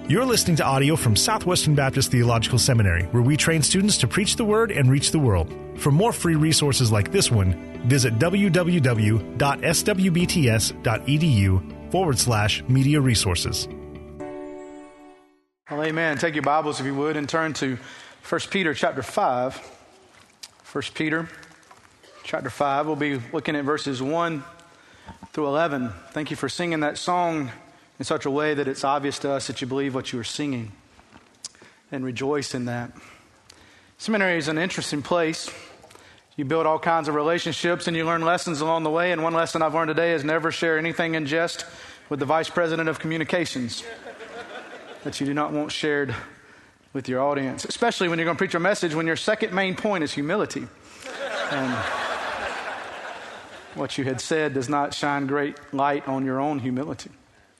You're listening to audio from Southwestern Baptist Theological Seminary, where we train students to preach the Word and reach the world. For more free resources like this one, visit www.swbts.edu/media resources. Well, amen. Take your Bibles, if you would, and turn to 1 Peter chapter 5. 1 Peter chapter 5. We'll be looking at verses 1 through 11. Thank you for singing that song in such a way that it's obvious to us that you believe what you are singing, and rejoice in that. Seminary is an interesting place. You build all kinds of relationships and you learn lessons along the way. And one lesson I've learned today is never share anything in jest with the Vice President of Communications that you do not want shared with your audience, especially when you're going to preach a message when your second main point is humility. And what you had said does not shine great light on your own humility.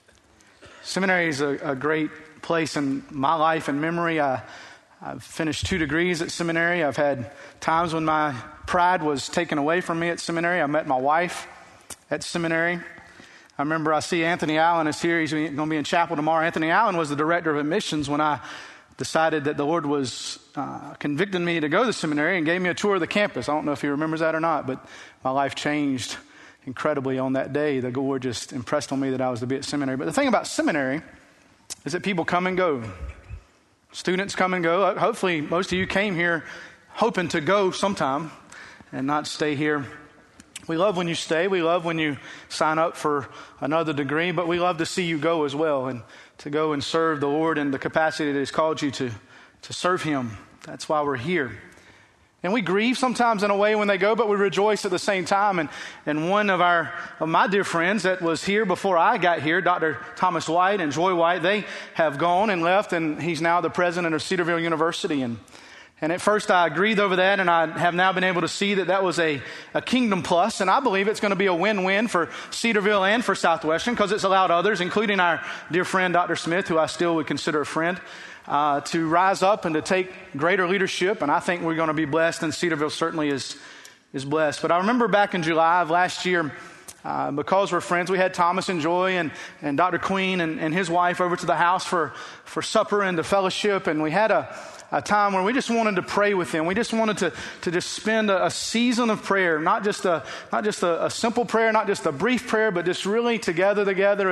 Seminary is a great place in my life and memory. I've finished 2 degrees at seminary. I've had times when my pride was taken away from me at seminary. I met my wife at seminary. I remember I see Anthony Allen is here. He's going to be in chapel tomorrow. Anthony Allen was the director of admissions when I decided that the Lord was convicting me to go to seminary, and gave me a tour of the campus. I don't know if he remembers that or not, but my life changed incredibly on that day. The Lord just impressed on me that I was to be at seminary. But the thing about seminary is that people come and go. Students come and go. Hopefully most of you came here hoping to go sometime and not stay here. We love when you stay. We love when you sign up for another degree, but we love to see you go as well, and to go and serve the Lord in the capacity that He's called you to serve Him. That's why we're here. And we grieve sometimes in a way when they go, but we rejoice at the same time. And one of my dear friends that was here before I got here, Dr. Thomas White and Joy White, they have gone and left, and he's now the president of Cedarville University. And at first I agreed over that, and I have now been able to see that was a kingdom plus. And I believe it's going to be a win-win for Cedarville and for Southwestern, because it's allowed others, including our dear friend Dr. Smith, who I still would consider a friend, to rise up and to take greater leadership. And I think we're going to be blessed, and Cedarville certainly is blessed. But I remember back in July of last year, because we're friends, we had Thomas and Joy and Dr. Queen and his wife over to the house for supper and to fellowship. And we had a time where we just wanted to pray with them. We just wanted to just spend a season of prayer, not just a simple prayer, not just a brief prayer, but just really together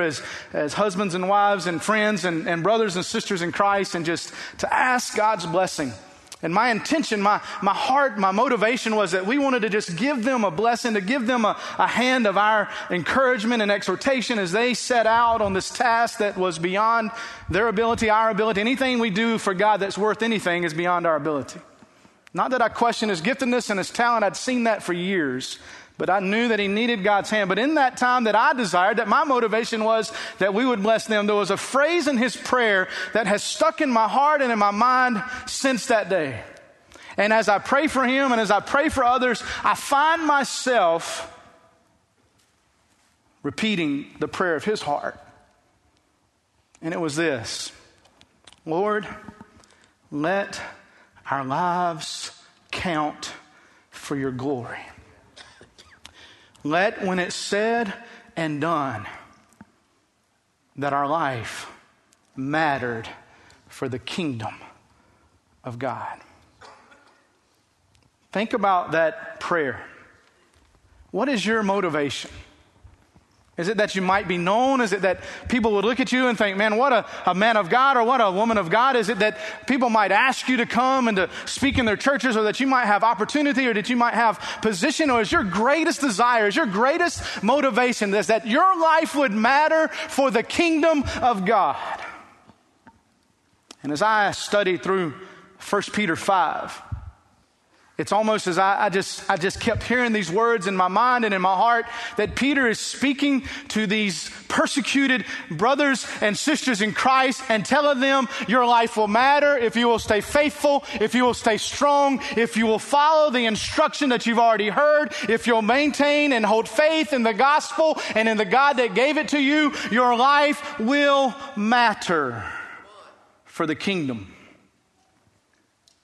as husbands and wives and friends and brothers and sisters in Christ, and just to ask God's blessing. And my intention, my heart, my motivation was that we wanted to just give them a blessing, to give them a hand of our encouragement and exhortation as they set out on this task that was beyond their ability, our ability. Anything we do for God that's worth anything is beyond our ability. Not that I question His giftedness and His talent. I'd seen that for years. But I knew that He needed God's hand. But in that time that I desired, that my motivation was that we would bless them, there was a phrase in His prayer that has stuck in my heart and in my mind since that day. And as I pray for him and as I pray for others, I find myself repeating the prayer of his heart. And it was this: Lord, let our lives count for your glory. Let, when it's said and done, that our life mattered for the kingdom of God. Think about that prayer. What is your motivation? Is it that you might be known? Is it that people would look at you and think, man, what a man of God or what a woman of God? Is it that people might ask you to come and to speak in their churches, or that you might have opportunity, or that you might have position? Or is your greatest desire, is your greatest motivation is that your life would matter for the kingdom of God? And as I studied through 1 Peter 5, it's almost as I just kept hearing these words in my mind and in my heart, that Peter is speaking to these persecuted brothers and sisters in Christ and telling them your life will matter if you will stay faithful, if you will stay strong, if you will follow the instruction that you've already heard, if you'll maintain and hold faith in the gospel and in the God that gave it to you, your life will matter for the kingdom.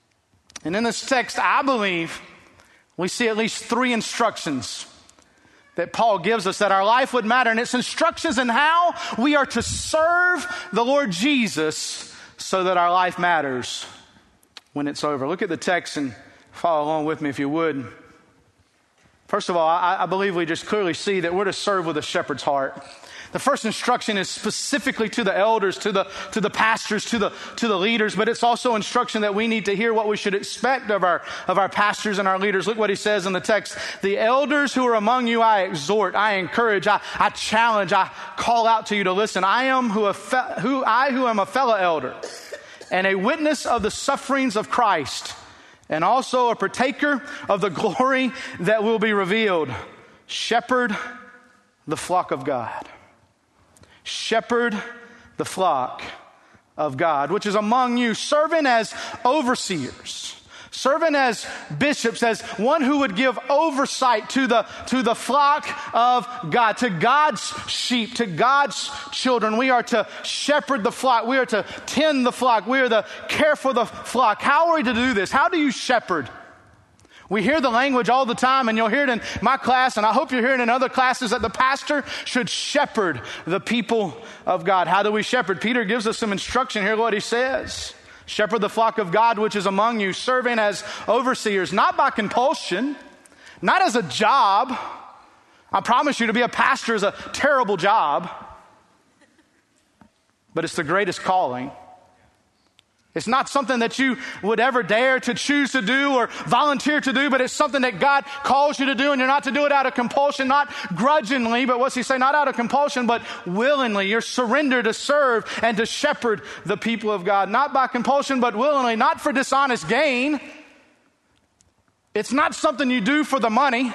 And in this text, I believe we see at least 3 instructions that Paul gives us, that our life would matter. And it's instructions in how we are to serve the Lord Jesus so that our life matters when it's over. Look at the text and follow along with me if you would. First of all, I believe we just clearly see that we're to serve with a shepherd's heart. The first instruction is specifically to the elders, to the pastors, to the leaders, but it's also instruction that we need to hear what we should expect of our pastors and our leaders. Look what he says in the text. The elders who are among you, I exhort, I encourage, I challenge, I call out to you to listen. I who am a fellow elder and a witness of the sufferings of Christ, and also a partaker of the glory that will be revealed. Shepherd the flock of God. Shepherd the flock of God, which is among you, serving as overseers, serving as bishops, as one who would give oversight to the flock of God, to God's sheep, to God's children. We are to shepherd the flock. We are to tend the flock. We are to care for the flock. How are we to do this? How do you shepherd? We hear the language all the time, and you'll hear it in my class, and I hope you're hearing it in other classes, that the pastor should shepherd the people of God. How do we shepherd? Peter gives us some instruction here. What he says: shepherd the flock of God which is among you, serving as overseers, not by compulsion, not as a job. I promise you, to be a pastor is a terrible job, but it's the greatest calling. It's not something that you would ever dare to choose to do or volunteer to do, but it's something that God calls you to do, and you're not to do it out of compulsion, not grudgingly, but what's he say? Not out of compulsion, but willingly. You're surrendered to serve and to shepherd the people of God, not by compulsion, but willingly, not for dishonest gain. It's not something you do for the money.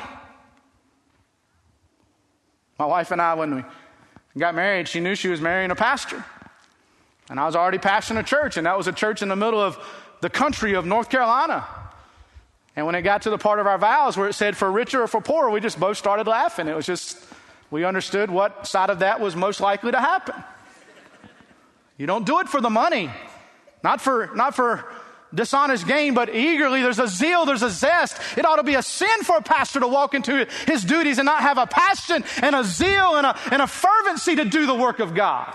My wife and I, when we got married, she knew she was marrying a pastor. And I was already pastoring a church, and that was a church in the middle of the country of North Carolina. And when it got to the part of our vows where it said for richer or for poorer, we just both started laughing. It was just, we understood what side of that was most likely to happen. You don't do it for the money, not for dishonest gain, but eagerly. There's a zeal, there's a zest. It ought to be a sin for a pastor to walk into his duties and not have a passion and a zeal and a fervency to do the work of God.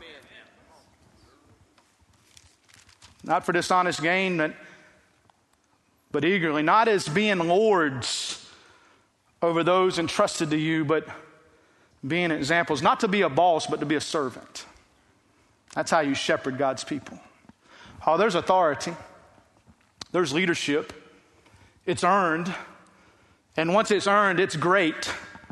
Not for dishonest gain, but eagerly. Not as being lords over those entrusted to you, but being examples. Not to be a boss, but to be a servant. That's how you shepherd God's people. Oh, there's authority. There's leadership. It's earned. And once it's earned, it's great.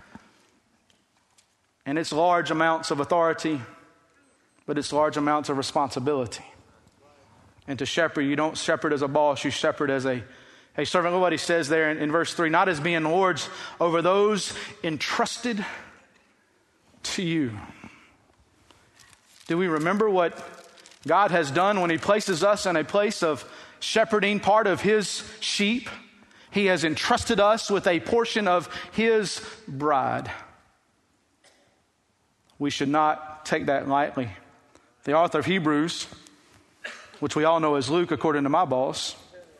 And it's large amounts of authority, but it's large amounts of responsibility. And to shepherd, you don't shepherd as a boss, you shepherd as a servant. Look what he says there in verse 3. Not as being lords over those entrusted to you. Do we remember what God has done when he places us in a place of shepherding part of his sheep? He has entrusted us with a portion of his bride. We should not take that lightly. The author of Hebrews, which we all know as Luke, according to my boss.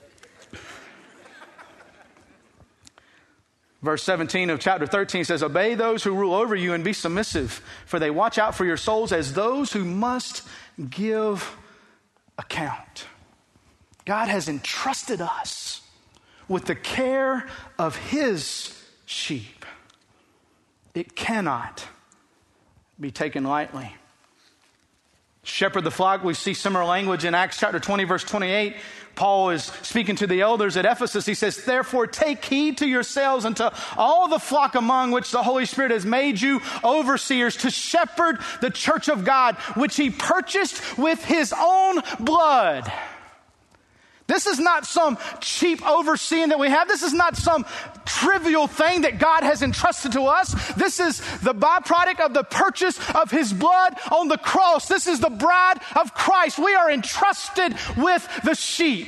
Verse 17 of chapter 13 says, obey those who rule over you and be submissive, for they watch out for your souls as those who must give account. God has entrusted us with the care of his sheep. It cannot be taken lightly. Shepherd the flock, we see similar language in Acts chapter 20, verse 28. Paul is speaking to the elders at Ephesus. He says, therefore take heed to yourselves and to all the flock among which the Holy Spirit has made you overseers to shepherd the church of God, which he purchased with his own blood. This is not some cheap overseeing that we have. This is not some trivial thing that God has entrusted to us. This is the byproduct of the purchase of his blood on the cross. This is the bride of Christ. We are entrusted with the sheep.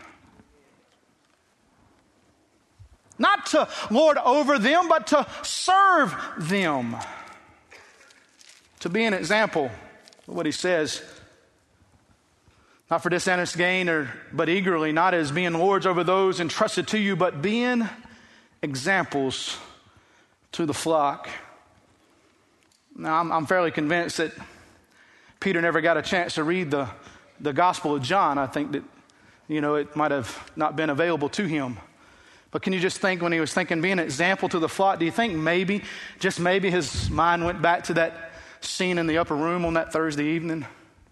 Not to lord over them, but to serve them. To be an example of what he says. Not for dishonest gain, but eagerly, not as being lords over those entrusted to you, but being examples to the flock. Now, I'm fairly convinced that Peter never got a chance to read the Gospel of John. I think that, it might have not been available to him. But can you just think, when he was thinking, being an example to the flock, do you think maybe, just maybe, his mind went back to that scene in the upper room on that Thursday evening?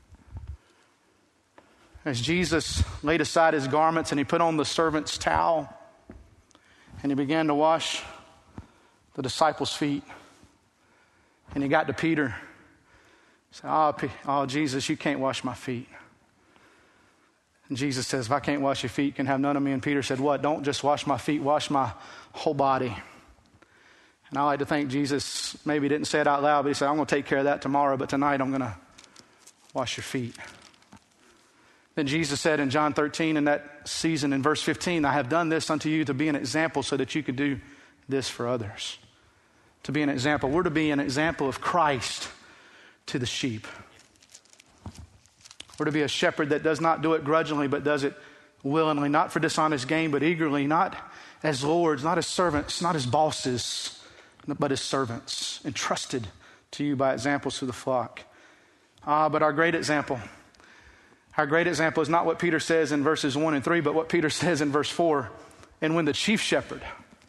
As Jesus laid aside his garments and he put on the servant's towel and he began to wash the disciples' feet. And he got to Peter. He said, oh, Jesus, you can't wash my feet. And Jesus says, if I can't wash your feet, you can have none of me. And Peter said, what? Don't just wash my feet, wash my whole body. And I like to think Jesus maybe didn't say it out loud, but he said, I'm going to take care of that tomorrow, but tonight I'm going to wash your feet. Then Jesus said in John 13, in that season, in verse 15, I have done this unto you to be an example so that you could do this for others. To be an example. We're to be an example of Christ to the sheep. We're to be a shepherd that does not do it grudgingly, but does it willingly, not for dishonest gain, but eagerly, not as lords, not as servants, not as bosses, but as servants, entrusted to you by examples to the flock. But our great example is not what Peter says in verses 1 and 3, but what Peter says in verse 4. And when the chief shepherd,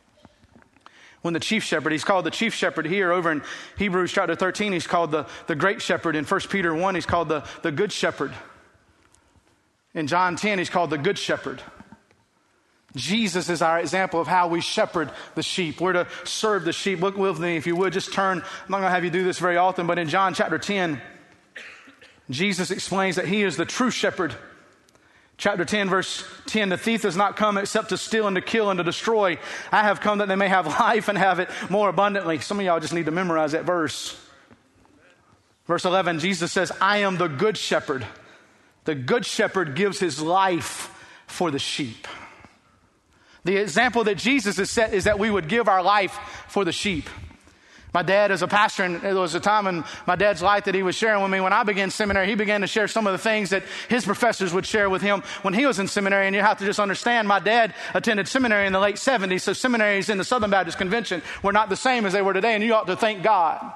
he's called the chief shepherd here. Over in Hebrews chapter 13, he's called the great shepherd. In 1 Peter 1, he's called the good shepherd. In John 10, he's called the good shepherd. Jesus is our example of how we shepherd the sheep. We're to serve the sheep. Look with me, if you would, just turn. I'm not going to have you do this very often, but in John chapter 10, Jesus explains that he is the true shepherd. Chapter 10, verse 10, the thief does not come except to steal and to kill and to destroy. I have come that they may have life and have it more abundantly. Some of y'all just need to memorize that verse. Verse 11, Jesus says, I am the good shepherd. The good shepherd gives his life for the sheep. The example that Jesus has set is that we would give our life for the sheep. My dad is a pastor, and there was a time in my dad's life that he was sharing with me. When I began seminary, he began to share some of the things that his professors would share with him when he was in seminary. And you have to just understand, my dad attended seminary in the late 70s, so seminaries in the Southern Baptist Convention were not the same as they were today, and you ought to thank God.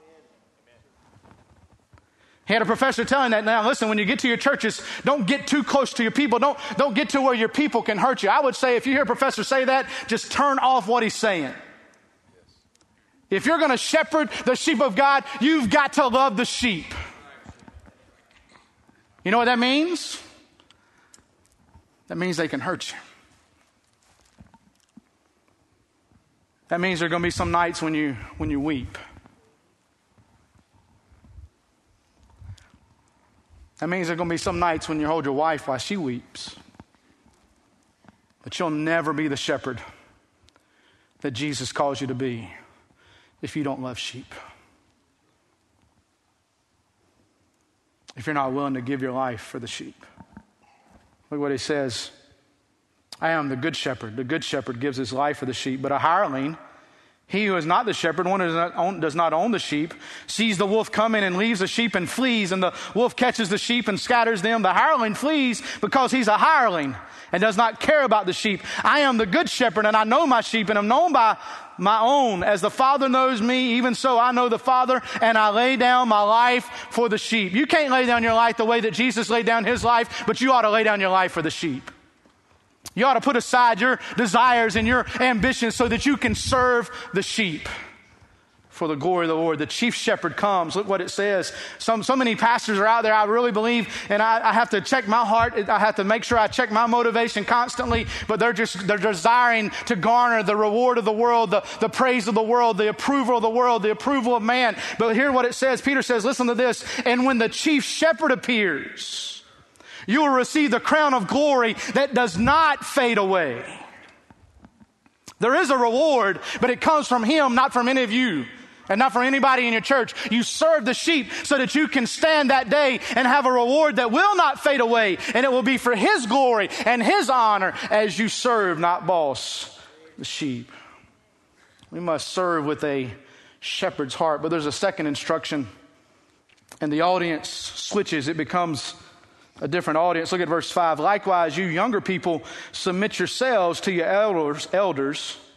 He had a professor telling that, now listen, when you get to your churches, don't get too close to your people. Don't get to where your people can hurt you. I would say if you hear a professor say that, just turn off what he's saying. If you're going to shepherd the sheep of God, you've got to love the sheep. You know what that means? That means they can hurt you. That means there are going to be some nights when you weep. That means there are going to be some nights when you hold your wife while she weeps. But you'll never be the shepherd that Jesus calls you to be if you don't love sheep. If you're not willing to give your life for the sheep. Look what he says. I am the good shepherd. The good shepherd gives his life for the sheep. But a hireling, he who is not the shepherd, one who does not own the sheep, sees the wolf coming and leaves the sheep and flees, and the wolf catches the sheep and scatters them. The hireling flees because he's a hireling and does not care about the sheep. I am the good shepherd, and I know my sheep, and am known by my own. As the Father knows me, even so I know the Father, and I lay down my life for the sheep. You can't lay down your life the way that Jesus laid down his life, but you ought to lay down your life for the sheep. You ought to put aside your desires and your ambitions so that you can serve the sheep for the glory of the Lord. The chief shepherd comes. Look what it says. So many pastors are out there, I really believe, and I have to check my heart. I have to make sure I check my motivation constantly, but they're desiring to garner the reward of the world, the praise of the world, the approval of the world, the approval of man. But hear what it says. Peter says, listen to this. And when the chief shepherd appears, you will receive the crown of glory that does not fade away. There is a reward, but it comes from him, not from any of you. And not for anybody in your church. You serve the sheep so that you can stand that day and have a reward that will not fade away. And it will be for his glory and his honor as you serve, not boss, the sheep. We must serve with a shepherd's heart. But there's a second instruction. And the audience switches. It becomes a different audience. Look at verse 5. Likewise, you younger people, submit yourselves to your elders.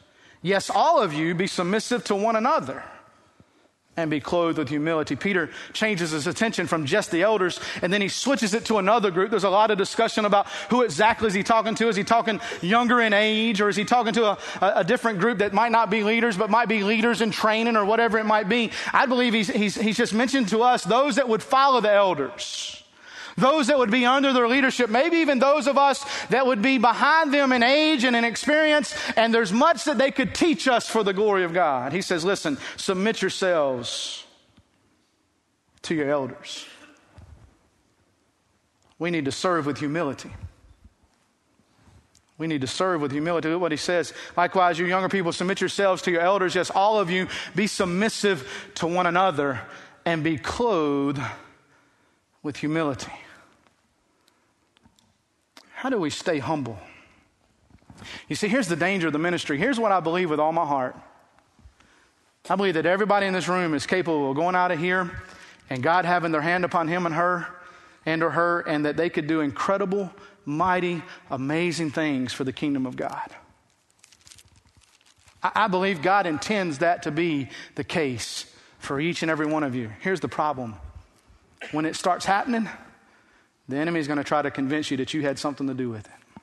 Yes, all of you be submissive to one another and be clothed with humility. Peter changes his attention from just the elders, and then he switches it to another group. There's a lot of discussion about who exactly is he talking to. Is he talking younger in age, or is he talking to a different group that might not be leaders, but might be leaders in training or whatever it might be? I believe he's just mentioned to us those that would follow the elders, those that would be under their leadership, maybe even those of us that would be behind them in age and in experience, and there's much that they could teach us for the glory of God. He says, listen, submit yourselves to your elders. We need to serve with humility. We need to serve with humility. Look what he says. Likewise, you younger people, submit yourselves to your elders. Yes, all of you, be submissive to one another and be clothed with humility. How do we stay humble? You see, here's the danger of the ministry. Here's what I believe with all my heart. I believe that everybody in this room is capable of going out of here and God having their hand upon him and her, and that they could do incredible, mighty, amazing things for the kingdom of God. I believe God intends that to be the case for each and every one of you. Here's the problem. When it starts happening, the enemy is going to try to convince you that you had something to do with it.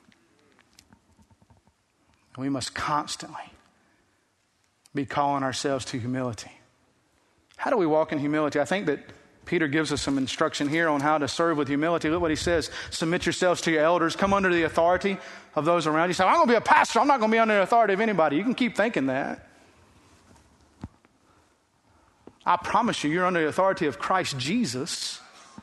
We must constantly be calling ourselves to humility. How do we walk in humility? I think that Peter gives us some instruction here on how to serve with humility. Look what he says. Submit yourselves to your elders. Come under the authority of those around you. You say, I'm going to be a pastor. I'm not going to be under the authority of anybody. You can keep thinking that. I promise you're under the authority of Christ Jesus.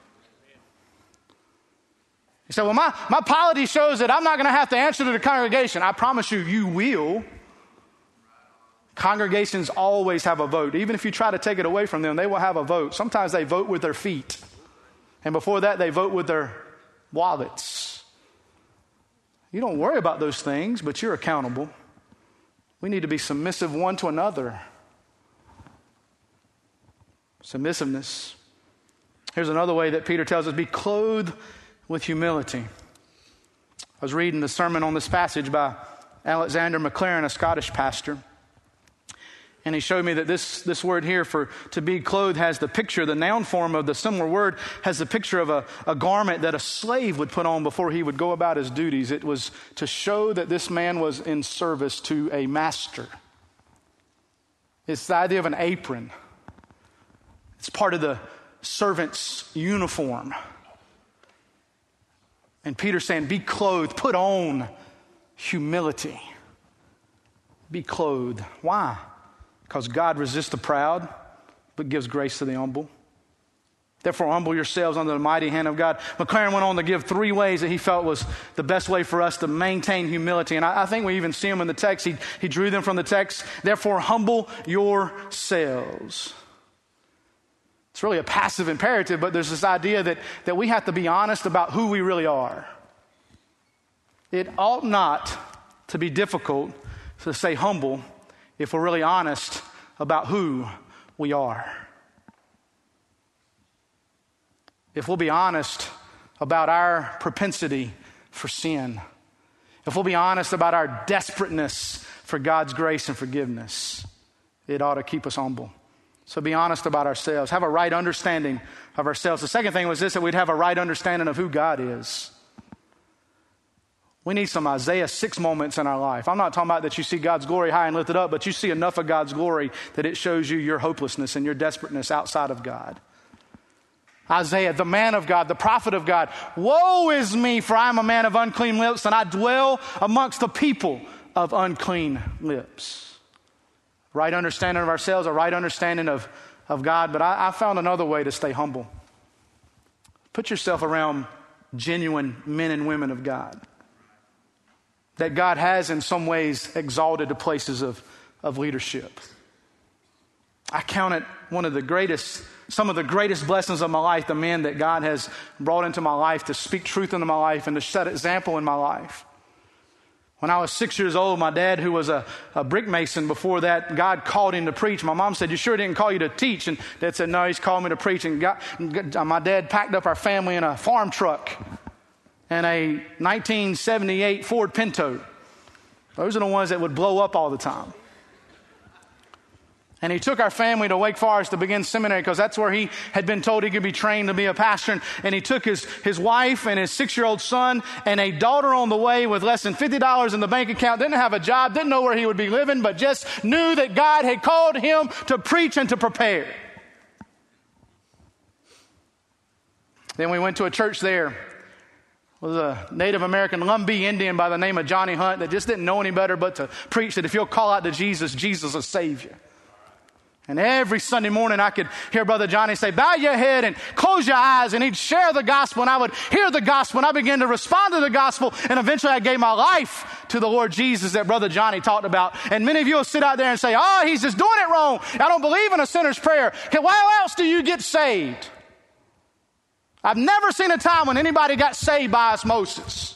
You say, well, my polity shows that I'm not going to have to answer to the congregation. I promise you, you will. Congregations always have a vote. Even if you try to take it away from them, they will have a vote. Sometimes they vote with their feet. And before that, they vote with their wallets. You don't worry about those things, but you're accountable. We need to be submissive one to another. Submissiveness. Here's another way that Peter tells us, be clothed with humility. I was reading the sermon on this passage by Alexander McLaren, a Scottish pastor. And he showed me that this word here for to be clothed has the picture, the noun form of the similar word has the picture of a garment that a slave would put on before he would go about his duties. It was to show that this man was in service to a master. It's the idea of an apron. It's part of the servant's uniform. And Peter's saying, be clothed, put on humility. Be clothed. Why? Because God resists the proud, but gives grace to the humble. Therefore, humble yourselves under the mighty hand of God. McLaren went on to give 3 ways that he felt was the best way for us to maintain humility. And I think we even see them in the text. He drew them from the text. Therefore, humble yourselves. It's really a passive imperative, but there's this idea that we have to be honest about who we really are. It ought not to be difficult to stay humble if we're really honest about who we are. If we'll be honest about our propensity for sin. If we'll be honest about our desperateness for God's grace and forgiveness, it ought to keep us humble. So be honest about ourselves. Have a right understanding of ourselves. The second thing was this, that we'd have a right understanding of who God is. We need some Isaiah 6 moments in our life. I'm not talking about that you see God's glory high and lifted up, but you see enough of God's glory that it shows you your hopelessness and your desperateness outside of God. Isaiah, the man of God, the prophet of God. Woe is me, for I am a man of unclean lips, and I dwell amongst the people of unclean lips. Right understanding of ourselves, a right understanding of God. But I found another way to stay humble. Put yourself around genuine men and women of God that God has in some ways exalted to places of leadership. I count it some of the greatest blessings of my life, the men that God has brought into my life to speak truth into my life and to set example in my life. When I was 6 years old, my dad, who was a brick mason before that, God called him to preach. My mom said, you sure didn't call you to teach? And Dad said, no, he's called me to preach. And my dad packed up our family in a farm truck and a 1978 Ford Pinto. Those are the ones that would blow up all the time. And he took our family to Wake Forest to begin seminary because that's where he had been told he could be trained to be a pastor. And he took his wife and his 6-year-old son and a daughter on the way with less than $50 in the bank account, didn't have a job, didn't know where he would be living, but just knew that God had called him to preach and to prepare. Then we went to a church there. It was a Native American Lumbee Indian by the name of Johnny Hunt that just didn't know any better but to preach that if you'll call out to Jesus, Jesus will save you. And every Sunday morning I could hear Brother Johnny say, bow your head and close your eyes. And he'd share the gospel and I would hear the gospel and I began to respond to the gospel. And eventually I gave my life to the Lord Jesus that Brother Johnny talked about. And many of you will sit out there and say, oh, he's just doing it wrong. I don't believe in a sinner's prayer. Okay, why else do you get saved? I've never seen a time when anybody got saved by osmosis.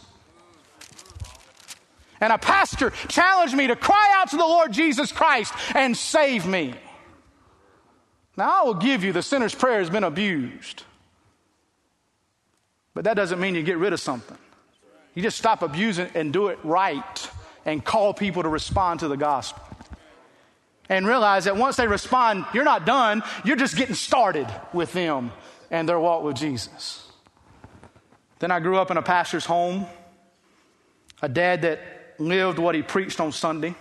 And a pastor challenged me to cry out to the Lord Jesus Christ and save me. Now, I will give you the sinner's prayer has been abused. But that doesn't mean you get rid of something. You just stop abusing and do it right and call people to respond to the gospel. And realize that once they respond, you're not done. You're just getting started with them and their walk with Jesus. Then I grew up in a pastor's home, a dad that lived what he preached on Sunday.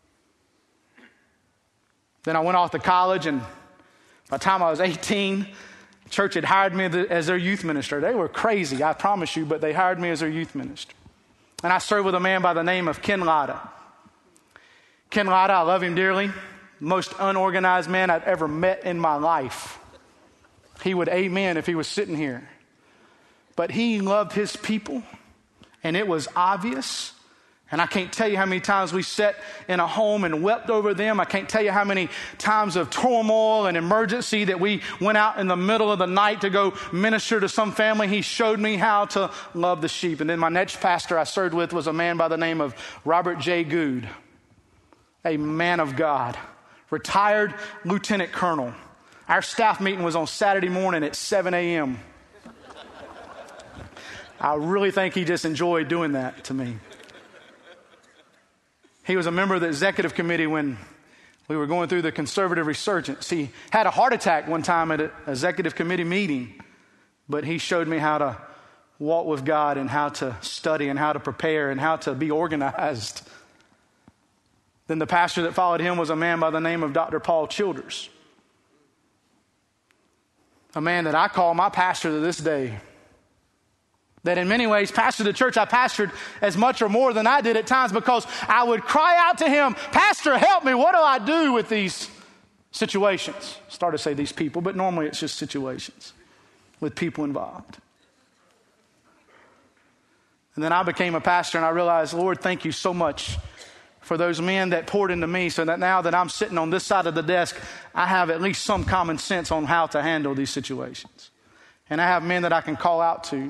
Then I went off to college, and by the time I was 18, the church had hired me as their youth minister. They were crazy, I promise you, but they hired me as their youth minister. And I served with a man by the name of Ken Latta. Ken Latta, I love him dearly. Most unorganized man I've ever met in my life. He would amen if he was sitting here. But he loved his people, and it was obvious. And I can't tell you how many times we sat in a home and wept over them. I can't tell you how many times of turmoil and emergency that we went out in the middle of the night to go minister to some family. He showed me how to love the sheep. And then my next pastor I served with was a man by the name of Robert J. Good, a man of God, retired lieutenant colonel. Our staff meeting was on Saturday morning at 7 a.m. I really think he just enjoyed doing that to me. He was a member of the executive committee when we were going through the conservative resurgence. He had a heart attack one time at an executive committee meeting, but he showed me how to walk with God and how to study and how to prepare and how to be organized. Then the pastor that followed him was a man by the name of Dr. Paul Childers, a man that I call my pastor to this day. That in many ways pastored the church I pastored as much or more than I did at times because I would cry out to him, Pastor, help me. What do I do with these situations? Start to say these people, but normally it's just situations with people involved. And then I became a pastor and I realized, Lord, thank you so much for those men that poured into me so that now that I'm sitting on this side of the desk, I have at least some common sense on how to handle these situations. And I have men that I can call out to.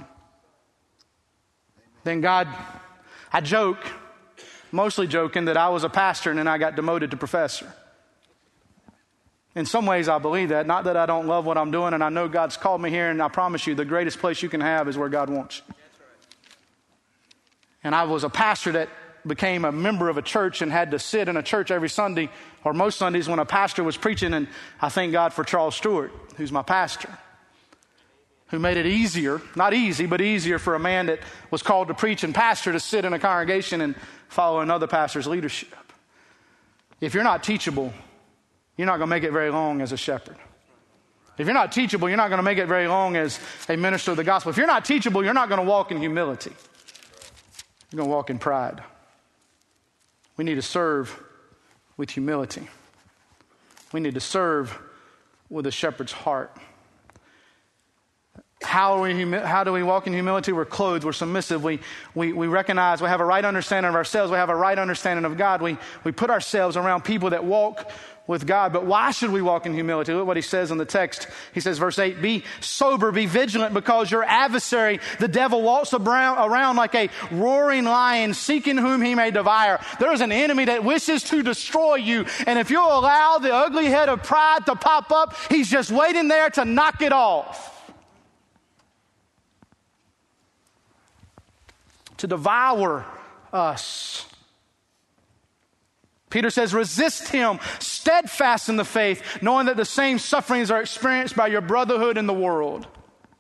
Then God, I joke, mostly joking, that I was a pastor and then I got demoted to professor. In some ways I believe that. Not that I don't love what I'm doing and I know God's called me here, and I promise you the greatest place you can have is where God wants you. And I was a pastor that became a member of a church and had to sit in a church every Sunday or most Sundays when a pastor was preaching, and I thank God for Charles Stewart, who's my pastor, who made it easier, not easy, but easier for a man that was called to preach and pastor to sit in a congregation and follow another pastor's leadership. If you're not teachable, you're not going to make it very long as a shepherd. If you're not teachable, you're not going to make it very long as a minister of the gospel. If you're not teachable, you're not going to walk in humility. You're going to walk in pride. We need to serve with humility. We need to serve with a shepherd's heart. How do we walk in humility? We're clothed, we're submissive, we recognize we have a right understanding of ourselves, we have a right understanding of God. We put ourselves around people that walk with God. But why should we walk in humility? Look what he says in the text. He says, verse 8, be sober, be vigilant, because your adversary, the devil, walks around like a roaring lion, seeking whom he may devour. There is an enemy that wishes to destroy you. And if you allow the ugly head of pride to pop up, he's just waiting there to knock it off. To devour us. Peter says, resist him, steadfast in the faith, knowing that the same sufferings are experienced by your brotherhood in the world.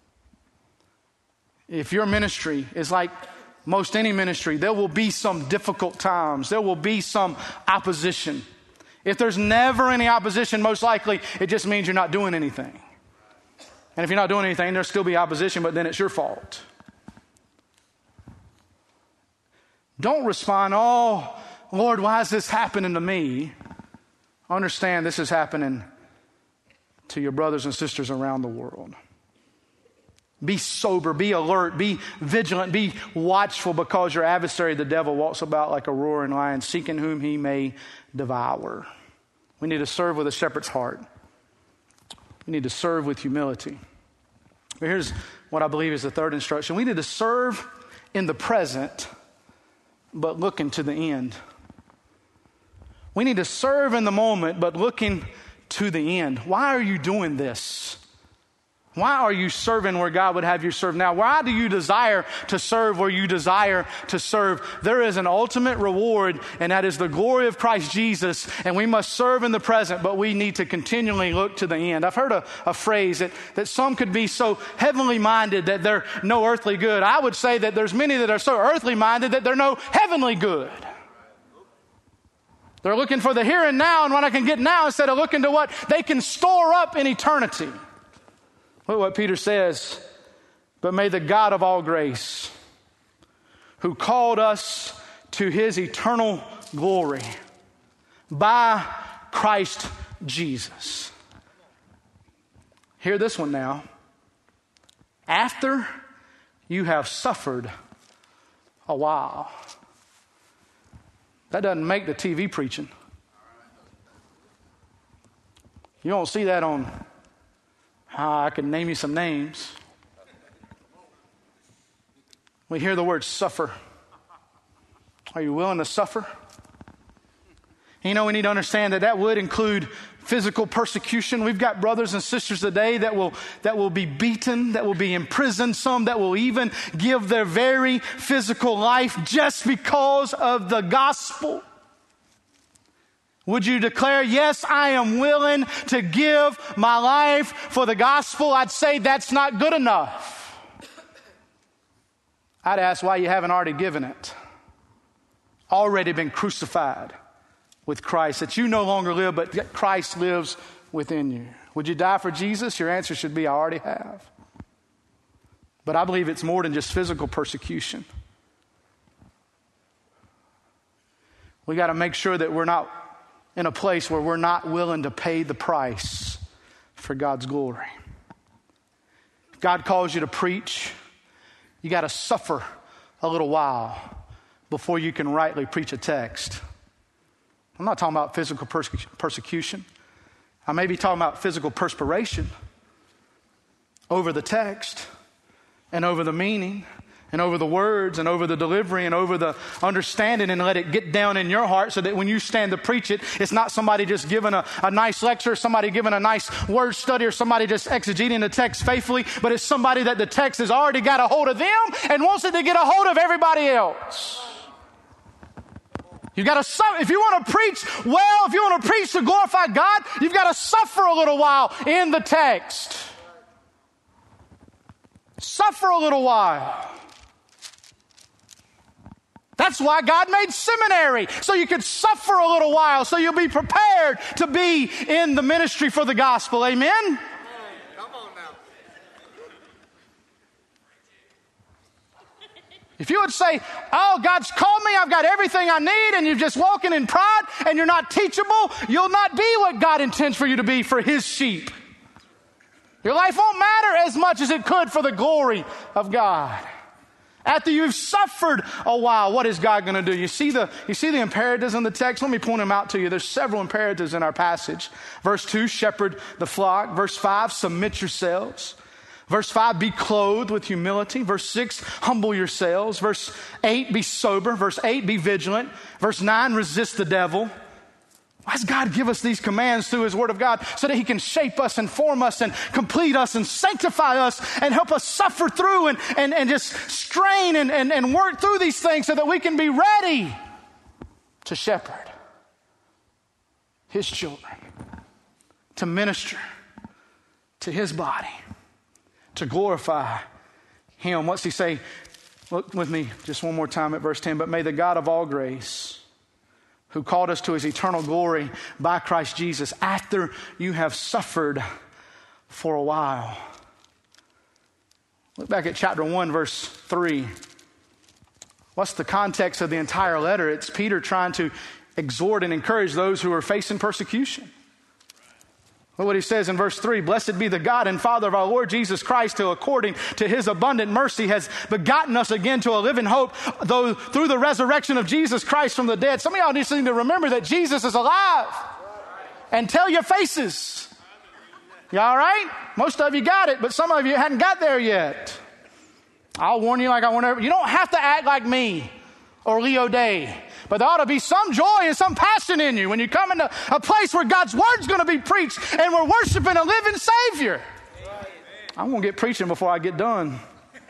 If your ministry is like most any ministry, there will be some difficult times. There will be some opposition. If there's never any opposition, most likely it just means you're not doing anything. And if you're not doing anything, there'll still be opposition, but then it's your fault. Don't respond, oh, Lord, why is this happening to me? Understand this is happening to your brothers and sisters around the world. Be sober, be alert, be vigilant, be watchful, because your adversary, the devil, walks about like a roaring lion, seeking whom he may devour. We need to serve with a shepherd's heart. We need to serve with humility. But here's what I believe is the third instruction. We need to serve in the present, but looking to the end. We need to serve in the moment, but looking to the end. Why are you doing this? Why are you serving where God would have you serve now? Why do you desire to serve where you desire to serve? There is an ultimate reward, and that is the glory of Christ Jesus, and we must serve in the present, but we need to continually look to the end. I've heard a phrase that some could be so heavenly minded that they're no earthly good. I would say that there's many that are so earthly minded that they're no heavenly good. They're looking for the here and now and what I can get now instead of looking to what they can store up in eternity. Look what Peter says, but may the God of all grace, who called us to his eternal glory by Christ Jesus. Hear this one now. After you have suffered a while. That doesn't make the TV preaching. You don't see that on... I can name you some names. We hear the word suffer. Are you willing to suffer? You know, we need to understand that would include physical persecution. We've got brothers and sisters today that will be beaten, that will be imprisoned, some that will even give their very physical life just because of the gospel. Would you declare, yes, I am willing to give my life for the gospel? I'd say that's not good enough. I'd ask why you haven't already given it. Already been crucified with Christ, that you no longer live, but Christ lives within you. Would you die for Jesus? Your answer should be, I already have. But I believe it's more than just physical persecution. We got to make sure that we're not in a place where we're not willing to pay the price for God's glory. If God calls you to preach, you got to suffer a little while before you can rightly preach a text. I'm not talking about physical persecution. I may be talking about physical perspiration over the text and over the meaning and over the words and over the delivery and over the understanding, and let it get down in your heart so that when you stand to preach it, it's not somebody just giving a nice lecture, somebody giving a nice word study, or somebody just exegeting the text faithfully, but it's somebody that the text has already got a hold of them and wants it to get a hold of everybody else. You've got to, if you want to preach well, if you want to preach to glorify God, you've got to suffer a little while in the text. Suffer a little while. That's why God made seminary, so you could suffer a little while, so you'll be prepared to be in the ministry for the gospel. Amen? Come on now. If you would say, oh, God's called me, I've got everything I need, and you're just walking in pride and you're not teachable, you'll not be what God intends for you to be for his sheep. Your life won't matter as much as it could for the glory of God. After you've suffered a while, what is God going to do? You see the imperatives in the text? Let me point them out to you. There's several imperatives in our passage. Verse 2, shepherd the flock. Verse 5, submit yourselves. Verse 5, be clothed with humility. Verse 6, humble yourselves. Verse 8, be sober. Verse 8, be vigilant. Verse 9, resist the devil. Why does God give us these commands through his word of God? So that he can shape us and form us and complete us and sanctify us and help us suffer through and just strain and work through these things so that we can be ready to shepherd. his children, to minister to his body, to glorify him. What's he say? Look with me just one more time at verse 10. But may the God of all grace, who called us to his eternal glory by Christ Jesus, after you have suffered for a while. Look back at chapter 1, verse 3. What's the context of the entire letter? It's Peter trying to exhort and encourage those who are facing persecution. Look what he says in verse 3. Blessed be the God and Father of our Lord Jesus Christ, who according to his abundant mercy has begotten us again to a living hope, though through the resurrection of Jesus Christ from the dead. Some of y'all just need to remember that Jesus is alive. And tell your faces. You all right? Most of you got it, but some of you hadn't got there yet. I'll warn you like I warn everybody. You don't have to act like me or Leo Day. But there ought to be some joy and some passion in you when you come into a place where God's word's going to be preached and we're worshiping a living Savior. I'm going to get preaching before I get done.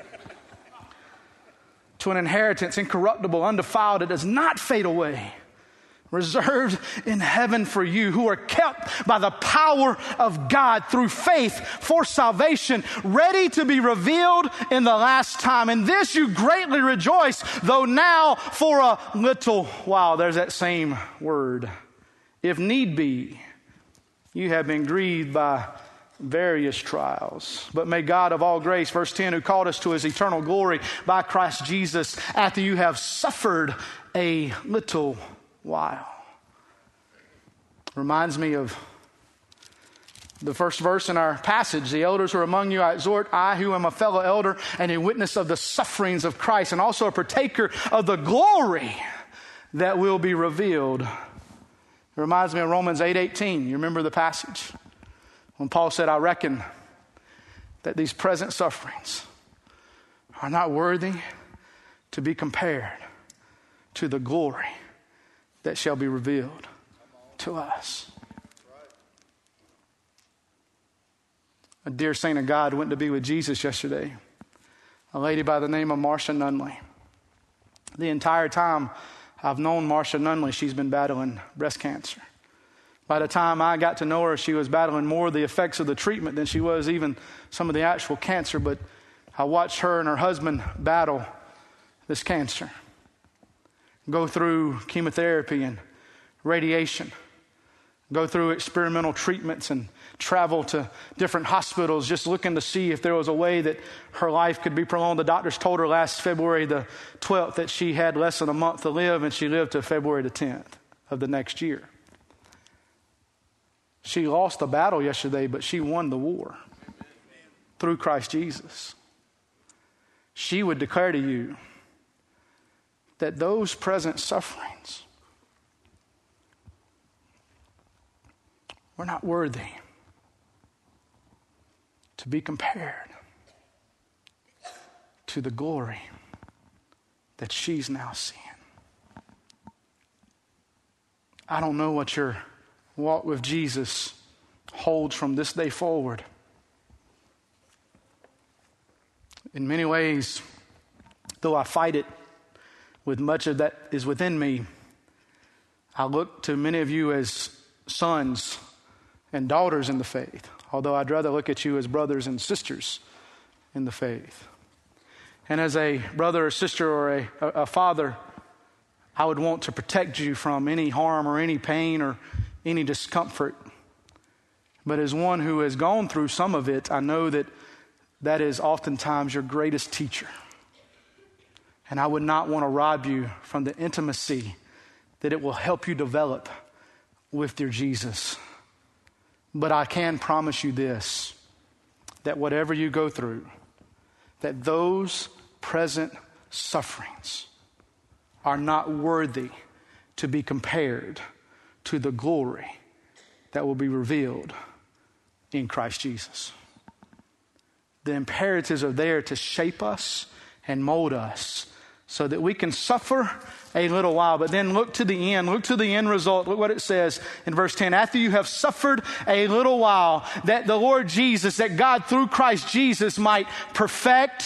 To an inheritance incorruptible, undefiled, it does not fade away, reserved in heaven for you, who are kept by the power of God through faith for salvation, ready to be revealed in the last time. In this you greatly rejoice, though now for a little while, there's that same word, if need be, you have been grieved by various trials. But may God of all grace, verse 10, who called us to his eternal glory by Christ Jesus, after you have suffered a little while. Reminds me of the first verse in our passage. The elders who are among you, I exhort, I who am a fellow elder and a witness of the sufferings of Christ, and also a partaker of the glory that will be revealed. It reminds me of Romans 8:18. You remember the passage when Paul said, I reckon that these present sufferings are not worthy to be compared to the glory that shall be revealed to us. A dear saint of God went to be with Jesus yesterday. A lady by the name of Marcia Nunley. The entire time I've known Marcia Nunley, she's been battling breast cancer. By the time I got to know her, she was battling more of the effects of the treatment than she was even some of the actual cancer. But I watched her and her husband battle this cancer, go through chemotherapy and radiation, go through experimental treatments and travel to different hospitals just looking to see if there was a way that her life could be prolonged. The doctors told her last February the 12th that she had less than a month to live, and she lived to February the 10th of the next year. She lost the battle yesterday, but she won the war through Christ Jesus. She would declare to you that those present sufferings were not worthy to be compared to the glory that she's now seeing. I don't know what your walk with Jesus holds from this day forward. In many ways, though I fight it with much of that is within me, I look to many of you as sons and daughters in the faith, although I'd rather look at you as brothers and sisters in the faith. And as a brother or sister or a father, I would want to protect you from any harm or any pain or any discomfort. But as one who has gone through some of it, I know that that is oftentimes your greatest teacher. And I would not want to rob you from the intimacy that it will help you develop with your Jesus. But I can promise you this, that whatever you go through, that those present sufferings are not worthy to be compared to the glory that will be revealed in Christ Jesus. The imperatives are there to shape us and mold us so that we can suffer a little while, but then look to the end. Look to the end result. Look what it says in verse 10. After you have suffered a little while, that the Lord Jesus, that God through Christ Jesus might perfect,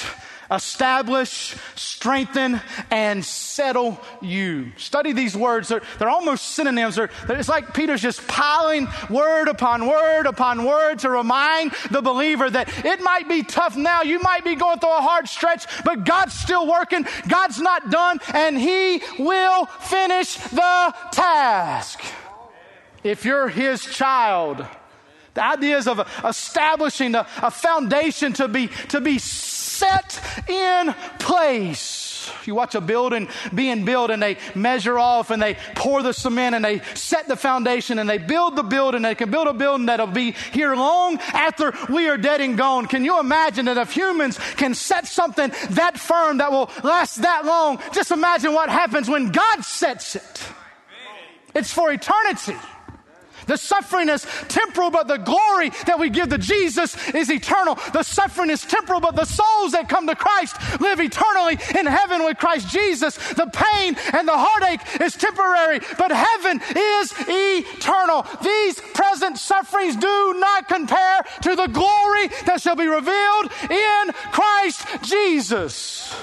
establish, strengthen, and settle you. Study these words. They're almost synonyms. It's like Peter's just piling word upon word upon word to remind the believer that it might be tough now. You might be going through a hard stretch, but God's still working. God's not done, and He will finish the task. If you're His child, the ideas of establishing a foundation to be set in place. You watch a building being built, and they measure off, and they pour the cement, and they set the foundation, and they build the building. They can build a building that'll be here long after we are dead and gone. Can you imagine that if humans can set something that firm that will last that long? Just imagine what happens when God sets it. It's for eternity. The suffering is temporal, but the glory that we give to Jesus is eternal. The suffering is temporal, but the souls that come to Christ live eternally in heaven with Christ Jesus. The pain and the heartache is temporary, but heaven is eternal. These present sufferings do not compare to the glory that shall be revealed in Christ Jesus.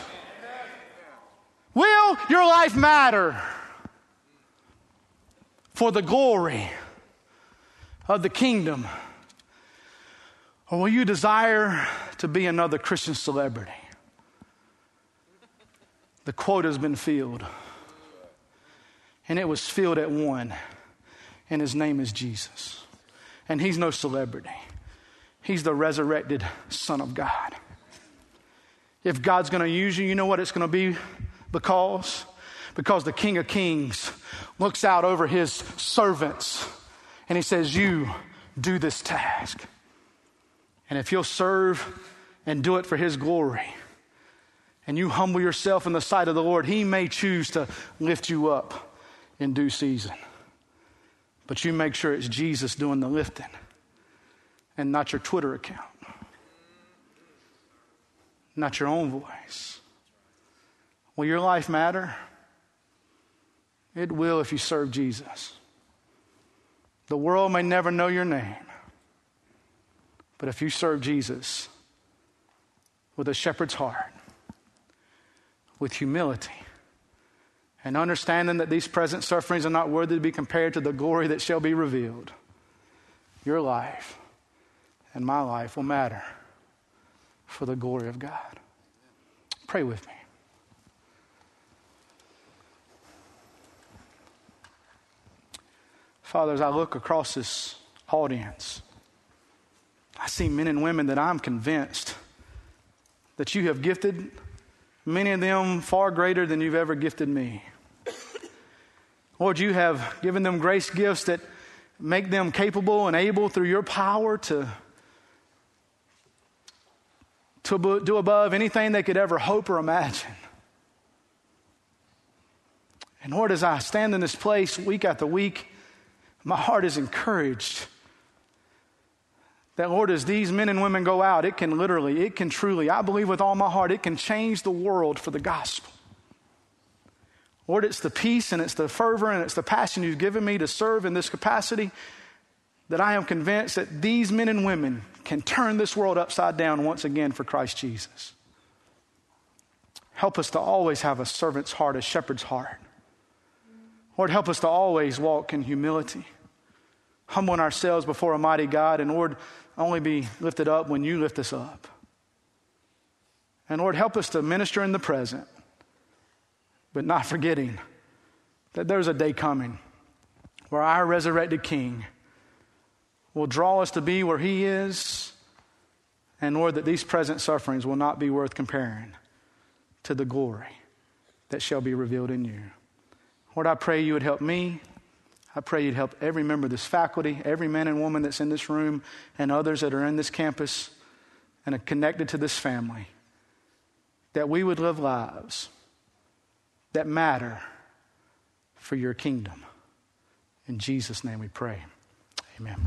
Will your life matter for the glory of the kingdom? Or will you desire to be another Christian celebrity? The quota has been filled. And it was filled at one. And His name is Jesus. And He's no celebrity. He's the resurrected Son of God. If God's going to use you, you know what it's going to be because the King of Kings looks out over His servants and He says, you do this task. And if you'll serve and do it for His glory, and you humble yourself in the sight of the Lord, He may choose to lift you up in due season. But you make sure it's Jesus doing the lifting and not your Twitter account, not your own voice. Will your life matter? It will if you serve Jesus. The world may never know your name, but if you serve Jesus with a shepherd's heart, with humility, and understanding that these present sufferings are not worthy to be compared to the glory that shall be revealed, your life and my life will matter for the glory of God. Pray with me. Father, as I look across this audience, I see men and women that I'm convinced that you have gifted, many of them far greater than you've ever gifted me. Lord, you have given them grace gifts that make them capable and able through your power to do above anything they could ever hope or imagine. And Lord, as I stand in this place week after week, my heart is encouraged that, Lord, as these men and women go out, it can truly, I believe with all my heart, it can change the world for the gospel. Lord, it's the peace and it's the fervor and it's the passion you've given me to serve in this capacity that I am convinced that these men and women can turn this world upside down once again for Christ Jesus. Help us to always have a servant's heart, a shepherd's heart. Lord, help us to always walk in humility, humbling ourselves before a mighty God, and Lord, only be lifted up when you lift us up. And Lord, help us to minister in the present, but not forgetting that there's a day coming where our resurrected King will draw us to be where He is, and Lord, that these present sufferings will not be worth comparing to the glory that shall be revealed in you. Lord, I pray you would help me. I pray you'd help every member of this faculty, every man and woman that's in this room, and others that are in this campus and are connected to this family, that we would live lives that matter for your kingdom. In Jesus' name we pray. Amen.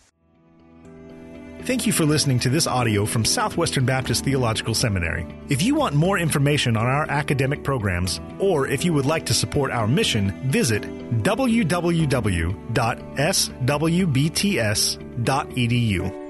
Thank you for listening to this audio from Southwestern Baptist Theological Seminary. If you want more information on our academic programs, or if you would like to support our mission, visit www.swbts.edu.